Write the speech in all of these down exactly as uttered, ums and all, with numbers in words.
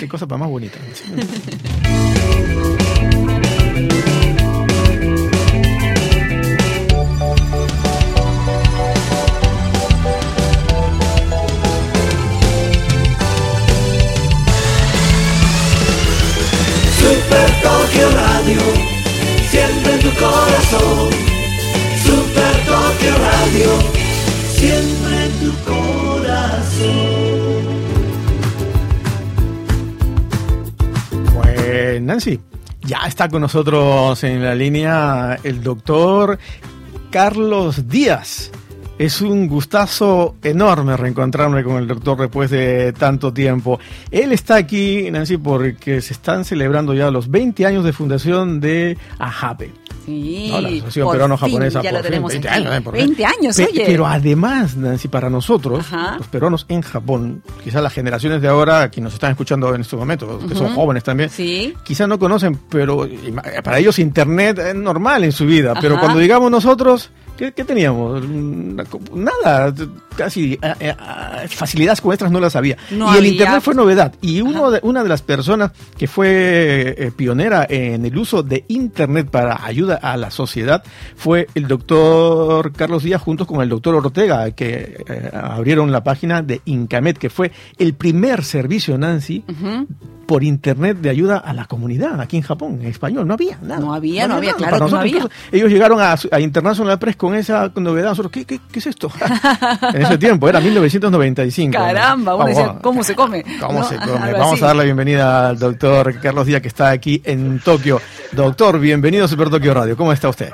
Qué cosa para más bonita. Super Tokio Radio, siempre en tu corazón. Super Tokio Radio, siempre en tu corazón. Pues Nancy, ya está con nosotros en la línea el doctor Carlos Díaz. Es un gustazo enorme reencontrarme con el doctor después de tanto tiempo. Él está aquí, Nancy, porque se están celebrando ya los veinte años de fundación de AJAPE. Sí, no, la Asociación Peruano-Japonesa. Ya lo tenemos veinte aquí. años, ¿eh? Por veinte años, Pe- oye. Pero además, Nancy, para nosotros, Ajá. los peruanos en Japón, quizás las generaciones de ahora, que nos están escuchando en estos momentos, que son Ujú. jóvenes también, Sí. quizás no conocen, pero para ellos Internet es normal en su vida. Pero Ajá. cuando digamos nosotros, ¿qué, qué teníamos? Nada, casi eh, eh, facilidades como estas no las había. No y el había, Internet fue pues. novedad. Y uno de, una de las personas que fue eh, pionera en el uso de Internet para ayuda a la sociedad fue el doctor Carlos Díaz junto con el doctor Ortega, que eh, abrieron la página de Incamet, que fue el primer servicio, Nancy, Ujú. por Internet de ayuda a la comunidad aquí en Japón, en español. No había nada. No había, no había, nada. claro Para que no nosotros, había. incluso, ellos llegaron a, a International Press con esa novedad. Nosotros, ¿qué, qué, qué es esto? En ese tiempo, era mil novecientos noventa y cinco. Caramba, uno Vamos, decía, vamos. ¿cómo se come? ¿Cómo ¿No? se come? Algo Vamos así. a dar la bienvenida al doctor Carlos Díaz, que está aquí en Tokio. Doctor, bienvenido a Super Tokio Radio. ¿Cómo está usted?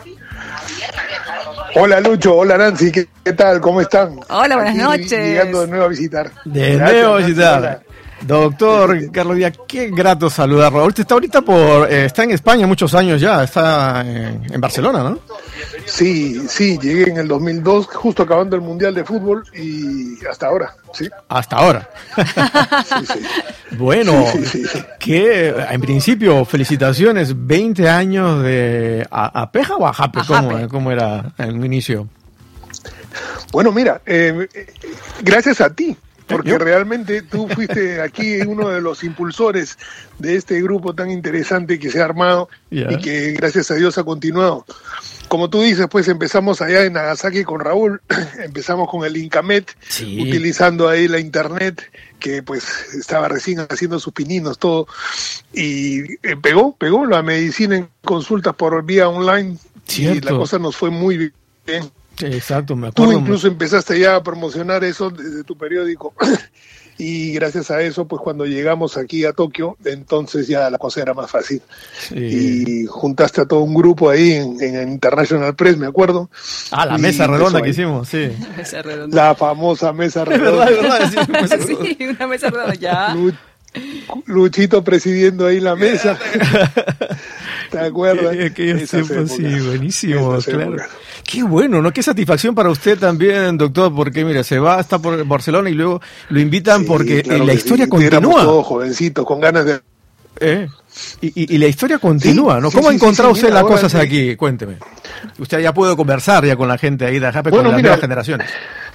Hola Lucho, hola Nancy, ¿qué, qué tal? ¿Cómo están? Hola, buenas Aquí, noches. Llegando de nuevo a visitar. De Gracias, nuevo a Nancy, visitar. hola. Doctor Carlos Díaz, qué grato saludarlo. Ahorita está ahorita por eh, está en España muchos años ya, está en, en Barcelona, ¿no? Sí, sí, llegué en el dos mil dos, justo acabando el Mundial de Fútbol y hasta ahora, sí. Hasta ahora. Sí, sí. Bueno, Sí, sí, sí. que en principio felicitaciones, veinte años de a, ¿Apeja o AJAPE? ¿Cómo, AJAPE. ¿Cómo era el inicio? Bueno, mira, eh, eh, gracias a ti, porque ¿Yo? realmente tú fuiste aquí uno de los impulsores de este grupo tan interesante que se ha armado Ya. y que gracias a Dios ha continuado. Como tú dices, pues empezamos allá en Nagasaki con Raúl, empezamos con el Incamet, Sí. utilizando ahí la internet, que pues estaba recién haciendo sus pininos, todo, y eh, pegó, pegó la medicina en consultas por vía online, y Cierto. la cosa nos fue muy bien. Sí, exacto, me Tú acuerdo. incluso empezaste ya a promocionar eso desde tu periódico y gracias a eso, pues cuando llegamos aquí a Tokio, entonces ya la cosa era más fácil. Sí. Y juntaste a todo un grupo ahí en, en International Press, me acuerdo. Ah, la Y mesa empezó redonda ahí. que hicimos, sí. Mesa redonda. La famosa mesa Es verdad, redonda. es verdad. Sí, mesa redonda. Sí, una mesa redonda ya. Lu- Luchito presidiendo ahí la mesa. ¿Te acuerdas? Que- Aquellos Esas tiempos, sí, épocas. buenísimo, Esas claro. épocas. Qué bueno, ¿no? Qué satisfacción para usted también, doctor, porque mira, se va hasta por Barcelona y luego lo invitan Sí, porque claro la que historia sí. Éramos continúa. todos jovencitos, con ganas de... ¿Eh? Y, y, y la historia continúa, Sí, ¿no? sí, ¿Cómo ha sí, encontrado sí, sí, usted mira, las ahora cosas sí. aquí? Cuénteme. Usted ya puede conversar ya con la gente ahí de AJAPE, Bueno, con las mira. nuevas generaciones.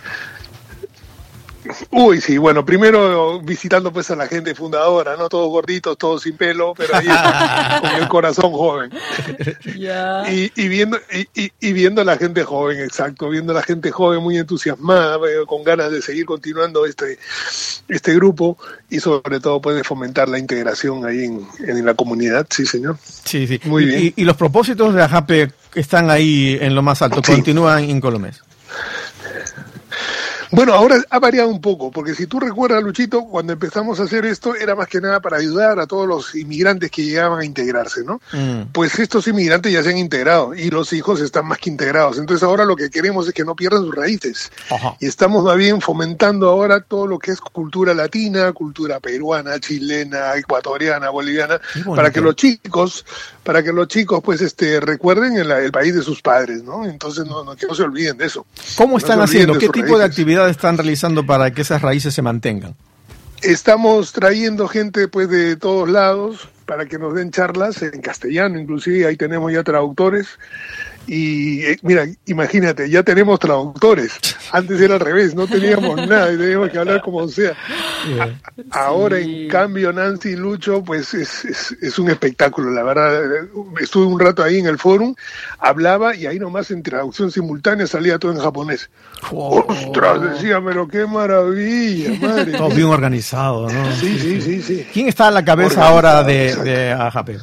Uy, sí, bueno, primero visitando pues a la gente fundadora, ¿no? Todos gorditos, todos sin pelo, pero ahí con el corazón joven. Ya. Y, y viendo y, y, y viendo a la gente joven, exacto, viendo a la gente joven muy entusiasmada, eh, con ganas de seguir continuando este este grupo y sobre todo puede fomentar la integración ahí en, en la comunidad, sí señor. Sí, sí. Muy y, bien. Y, y los propósitos de AJAPE están ahí en lo más alto, Sí. continúan incólumes. Bueno, ahora ha variado un poco, porque si tú recuerdas, Luchito, cuando empezamos a hacer esto era más que nada para ayudar a todos los inmigrantes que llegaban a integrarse, ¿no? Mm. Pues estos inmigrantes ya se han integrado y los hijos están más que integrados. Entonces ahora lo que queremos es que no pierdan sus raíces. Ajá. Y estamos más bien fomentando ahora todo lo que es cultura latina, cultura peruana, chilena, ecuatoriana, boliviana, Qué bonito. para que los chicos, para que los chicos pues este recuerden el, el país de sus padres, ¿no? Entonces no, no, que no se olviden de eso. ¿Cómo No están se olviden haciendo? de ¿Qué sus tipo de raíces. actividades están realizando para que esas raíces se mantengan? Estamos trayendo gente pues de todos lados para que nos den charlas en castellano, inclusive ahí tenemos ya traductores Y eh, mira, imagínate, ya tenemos traductores. Antes era al revés, no teníamos nada y teníamos que hablar como sea. Yeah. Ahora, Sí. en cambio, Nancy y Lucho, pues es, es, es un espectáculo, la verdad. Estuve un rato ahí en el fórum, hablaba y ahí nomás en traducción simultánea salía todo en japonés. Oh, ¡Ostras! Decía, pero qué maravilla, madre. todo bien organizado, ¿no? Sí, sí, sí, sí. ¿Quién está a la cabeza Organizado, ahora de, exacto. de A J P?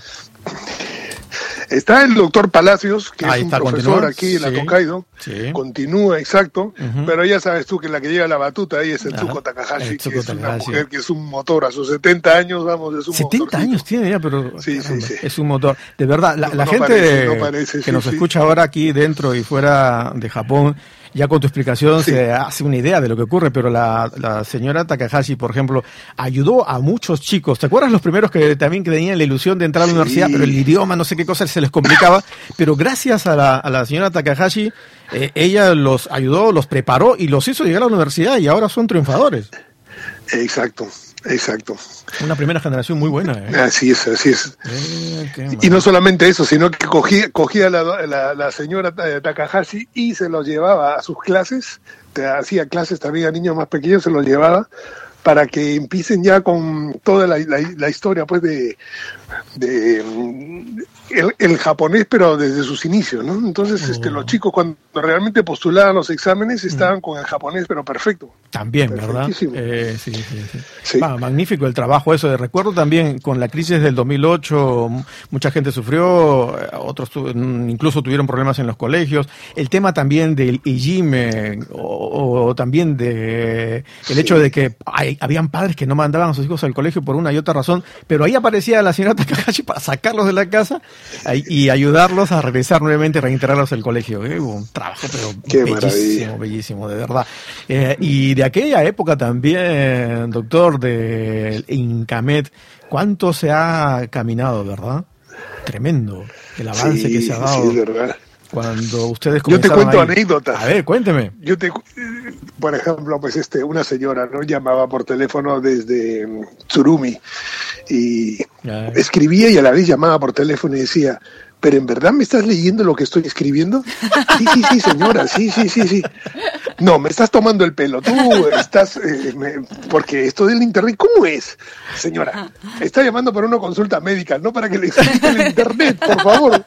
Está el doctor Palacios, que Ahí es un está, profesor continúa. aquí en la Sí, Tokaido. sí. Continúa, exacto. Ujú. Pero ya sabes tú que la que lleva la batuta ahí es el Ajá, Tsuko Takahashi, el Tsuko que es una Takahashi. mujer que es un motor. A sus setenta años, vamos, es un setenta motorcito. años tiene ya, pero Sí, sí, caramba, sí. es un motor. De verdad, la, No, la no gente parece, no parece, que sí, nos sí. escucha ahora aquí dentro y fuera de Japón, ya con tu explicación Sí. se hace una idea de lo que ocurre, pero la, la señora Takahashi, por ejemplo, ayudó a muchos chicos. ¿Te acuerdas los primeros que también que tenían la ilusión de entrar a la Sí. universidad, pero el idioma, no sé qué cosa, se les complicaba? Pero gracias a la, a la señora Takahashi, eh, ella los ayudó, los preparó y los hizo llegar a la universidad y ahora son triunfadores. Exacto, exacto. Una primera generación muy buena. ¿eh? Así es, así es. Eh, qué Y no maravilla. solamente eso, sino que cogía, cogía la, la, la señora Ta- Takahashi y se los llevaba a sus clases, te hacía clases también a niños más pequeños, se los llevaba para que empiecen ya con toda la, la, la historia pues de, de mm, el, el japonés, pero desde sus inicios, ¿no? Entonces Oh. este, los chicos cuando realmente postulaban los exámenes estaban con el japonés, pero perfecto. También, ¿verdad? Perfectísimo. Eh, sí, sí, sí. Sí. Va, magnífico el trabajo eso. Recuerdo también con la crisis del dos mil ocho, m- mucha gente sufrió, eh, otros tu- mm, incluso tuvieron problemas en los colegios. El tema también del ijime o, o también de el Sí. hecho de que hay- habían padres que no mandaban a sus hijos al colegio por una y otra razón, pero ahí aparecía la señora Takahashi para sacarlos de la casa ahí- y ayudarlos a regresar nuevamente, reintegrarlos al colegio. Eh, un trabajo, pero Qué bellísimo, maravilla. bellísimo, de verdad. Eh, y de aquella época también, doctor, del Incamet, ¿cuánto se ha caminado, verdad? Tremendo el avance Sí, que se ha sí, dado es verdad. cuando ustedes Yo te comenzaron cuento ahí. anécdotas. A ver, cuénteme. Yo te, por ejemplo, pues este, una señora no llamaba por teléfono desde mm, Tsurumi y Ya. escribía y a la vez llamaba por teléfono y decía, ¿pero en verdad me estás leyendo lo que estoy escribiendo? Sí, sí, sí, señora, sí, sí, sí, sí. No, me estás tomando el pelo, tú estás, eh, me- porque esto del internet, ¿cómo es? Señora, está llamando para una consulta médica, no para que le explique el internet, por favor.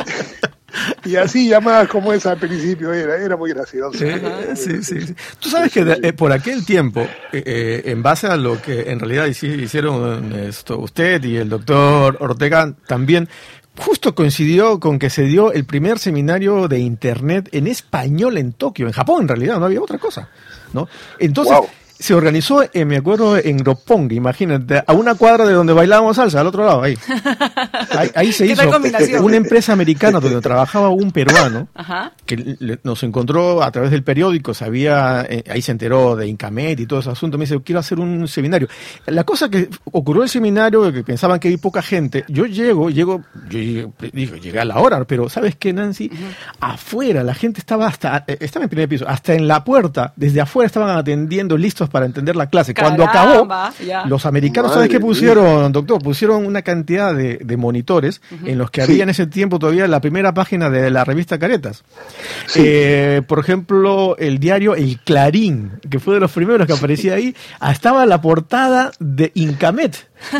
Y así llamadas como esa al principio, era, era muy gracioso. Eh, sí, sí, sí. Tú sabes que de- eh, por aquel tiempo, eh, eh, en base a lo que en realidad hici- hicieron esto, usted y el doctor Ortega también, justo coincidió con que se dio el primer seminario de Internet en español en Tokio, en Japón en realidad, no había otra cosa, ¿no? Entonces, Wow. se organizó, eh, me acuerdo, en Roppongi, imagínate, a una cuadra de donde bailábamos salsa, al otro lado, ahí. Ahí, ahí se ¿Qué hizo tal combinación? una empresa americana donde trabajaba un peruano Ajá. que le- nos encontró a través del periódico, sabía, eh, ahí se enteró de Incamet y todo ese asunto, me dice, quiero hacer un seminario. La cosa que ocurrió el seminario, que pensaban que había poca gente, yo llego, llego, yo llegué, dije, llegué a la hora, pero ¿sabes qué, Nancy? Afuera, la gente estaba hasta, eh, estaba en el primer piso, hasta en la puerta, desde afuera estaban atendiendo, listos para entender la clase. Cuando acabó, Caramba, ya. los americanos, Madre ¿sabes qué mía. pusieron, doctor? Pusieron una cantidad de, de monitores en los que había Sí. en ese tiempo todavía la primera página de la revista Caretas. Sí. Eh, por ejemplo, el diario El Clarín, que fue de los primeros que aparecía ahí, ah, estaba la portada de Incamet.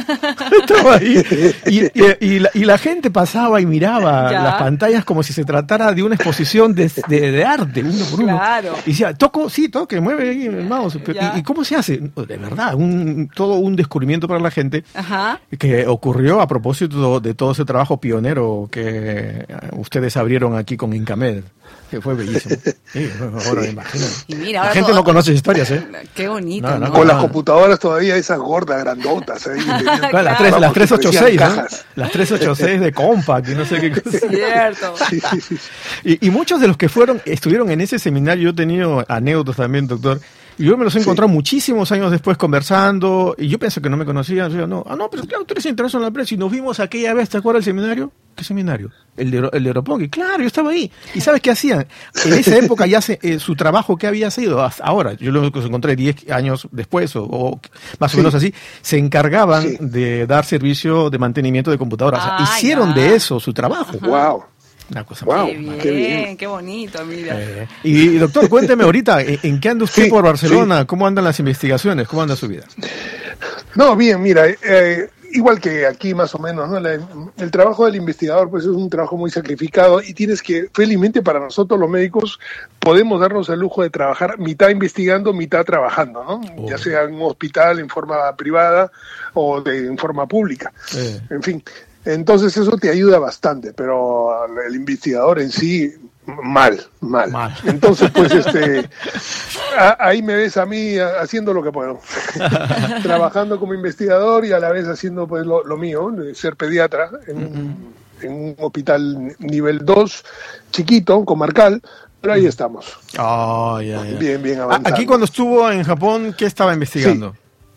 Estaba ahí. Y, y- y la, y la gente pasaba y miraba Ya. las pantallas como si se tratara de una exposición de, de- de arte, uno por uno. Claro. Y decía, toco, sí, toque, mueve ahí el mouse. Pero, Ya. ¿y, y cómo se hace? De verdad, un, todo un descubrimiento para la gente Ajá. que ocurrió a propósito de todo ese trabajo pionero que eh, ustedes abrieron aquí con Incamed, que fue bellísimo. Sí, ahora me imagino. Y mira, La ahora gente todo- no conoce historias, ¿eh? Qué bonito, No, no, ¿no? Con no. las computadoras todavía esas gordas, grandotas. Ahí, que tenían- Claro, las, Claro. tres, las Vamos, que trescientos ochenta y seis, parecían ¿no? cajas. Las trescientos ochenta y seis de Compaq y no sé qué cosa. Cierto. Sí, sí, sí. Y, y muchos de los que fueron, estuvieron en ese seminario, yo he tenido anécdotas también, doctor, y yo me los he Sí. encontrado muchísimos años después conversando, y yo pensé que no me conocían, yo, no, ah, no, pero claro, tú eres International Press, y nos vimos aquella vez, ¿te acuerdas del seminario? ¿Qué seminario? El de, el de Roppongi, claro, yo estaba ahí. ¿Y sabes qué hacían? En esa época ya se, eh, su trabajo, ¿qué había sido? Hasta ahora, yo lo encontré diez años después, o, o más o Sí. menos así, se encargaban Sí. de dar servicio de mantenimiento de computadoras. O sea, Ah, hicieron ya. de eso su trabajo. Wow. Una cosa Wow. Qué bien, qué bien. qué bonito, mira. Eh, y, y, doctor, cuénteme ahorita, ¿en, en qué anda usted Sí, por Barcelona? sí. ¿Cómo andan las investigaciones? ¿Cómo anda su vida? No, bien, mira, eh, igual que aquí más o menos, ¿no? La- el trabajo del investigador pues es un trabajo muy sacrificado y tienes que, felizmente para nosotros los médicos, podemos darnos el lujo de trabajar mitad investigando, mitad trabajando, ¿no? Oh. Ya sea en un hospital en forma privada o de, en forma pública. Eh. En fin, entonces eso te ayuda bastante, pero el investigador en sí, mal, mal. Mal. Entonces, pues, este, a- ahí me ves a mí a- haciendo lo que puedo, trabajando como investigador y a la vez haciendo pues lo, lo mío, de ser pediatra en, un- en un hospital nivel dos, chiquito, comarcal, pero ahí estamos. Oh, ya, ya. Bien, bien A- avanzado. Aquí cuando estuvo en Japón, ¿qué estaba investigando?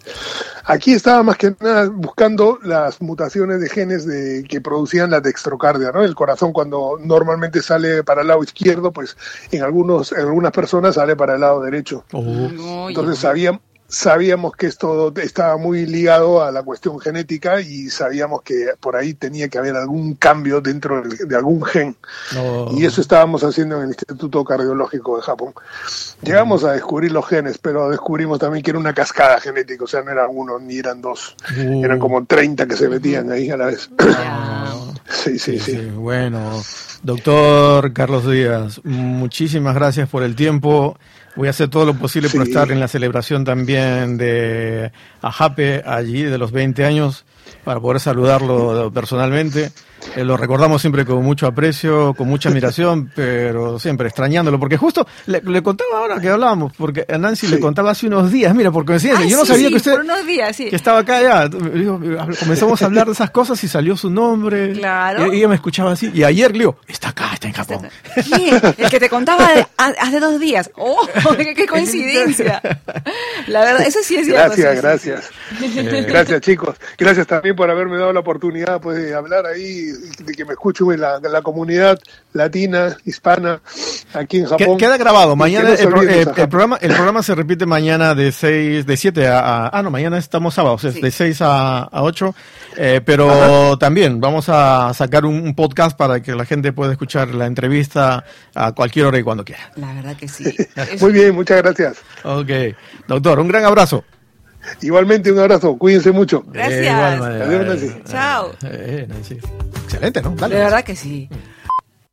Aquí estaba más que nada buscando las mutaciones de genes de, que producían la dextrocardia, ¿no? El corazón cuando normalmente sale para el lado izquierdo, pues en algunos, en algunas personas sale para el lado derecho. Oh. No, Entonces ya. sabíamos, sabíamos que esto estaba muy ligado a la cuestión genética y sabíamos que por ahí tenía que haber algún cambio dentro de, de algún gen. Oh. Y eso estábamos haciendo en el Instituto Cardiológico de Japón. Llegamos a descubrir los genes, pero descubrimos también que era una cascada genética, o sea, no eran uno ni eran dos, Uh. eran como treinta que se metían ahí a la vez. Ya. Sí, sí, Sí, sí. sí. Bueno, doctor Carlos Díaz, muchísimas gracias por el tiempo. Voy a hacer todo lo posible por Sí. estar en la celebración también de Ajape allí de los veinte años para poder saludarlo personalmente. Eh, lo recordamos siempre con mucho aprecio, con mucha admiración, pero siempre extrañándolo, porque justo le, le contaba ahora que hablábamos, porque a Nancy Sí. le contaba hace unos días, mira, por coincidencia, Ah, yo no sí, sabía sí, que usted por unos días, sí. que estaba acá ya. Digo, comenzamos a hablar de esas cosas y salió su nombre. Claro. Y ella me escuchaba así. Y ayer le digo, está acá, está en Japón. ¿Quién? El que te contaba de- ha- hace dos días. ¡Oh! ¡Qué, qué coincidencia! La verdad, eso sí es cierto. Gracias, sí, sí, gracias. Eh, Gracias, chicos. Gracias también por haberme dado la oportunidad pues, de hablar ahí, de que me escuche la, la comunidad latina, hispana, aquí en Que- Japón. Queda grabado. Y Mañana que no se el, pro- olviden de eh, esa el Japón. programa el programa se repite mañana de seis de siete a, a- ah no, mañana estamos sábados, es Sí. de seis a, a ocho. Eh, pero también vamos a sacar un, un podcast para que la gente pueda escuchar la entrevista a cualquier hora y cuando quiera. La verdad que sí. Es- Muy bien, muchas gracias. Ok. Doctor, un gran abrazo. Igualmente, un abrazo. Cuídense mucho. Gracias. De igual manera. Adiós, Nancy. Chao. Eh, eh, Nancy. Excelente, ¿no? De Dale. verdad que sí.